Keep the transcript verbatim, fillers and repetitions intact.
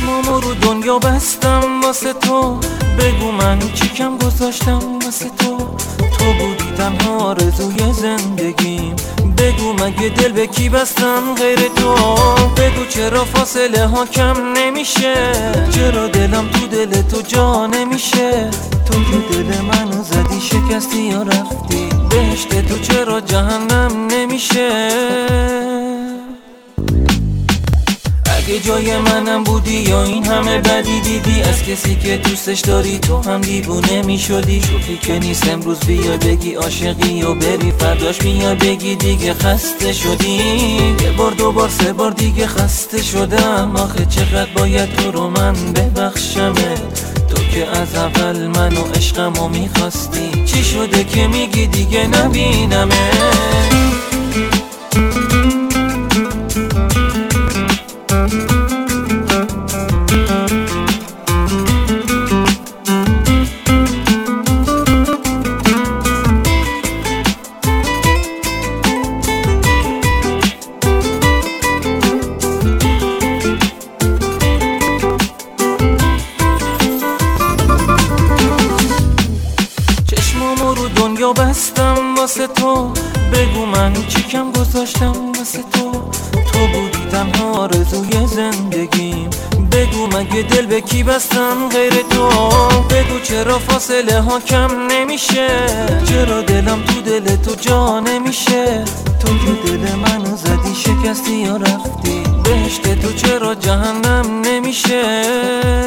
چشمامو رو دنیا بستم واسه تو، بگو من چی کم گذاشتم واسه تو. تو بودی تنها آرزوی زندگیم، بگو مگه دل به کی بستم غیر تو. بگو چرا فاصله ها کم نمیشه، چرا دلم تو دل تو جا نمیشه. تو که دل منو زدی شکستی یا رفتی، بهشت تو چرا جهنم نمیشه. اگه جای منم بودی یا این همه بدی دیدی، از کسی که دوستش داری تو هم دیوونه میشدی. شوخی که نیست امروز بیا بگی عاشقی و بری، فرداش بیا بگی دیگه خسته شدی. یه بار دو بار سه بار دیگه خسته شدم، آخه چقدر باید تو رو من ببخشمه. تو که از اول منو عشقمو میخواستی، چی شده که میگی دیگه نبینمه. چشمامو رو دنیا بستم واسه تو، بگو من چی کم گذاشتم واسه تو. تو بودی تنها آرزوی زندگیم، بگو مگه دل به کی بستم غیر تو. بگو چرا فاصله ها کم نمیشه، چرا دلم تو دل تو جا نمیشه. تو که دل منو زدی شکستی یا رفتی، بهشت تو چرا جهنم نمیشه.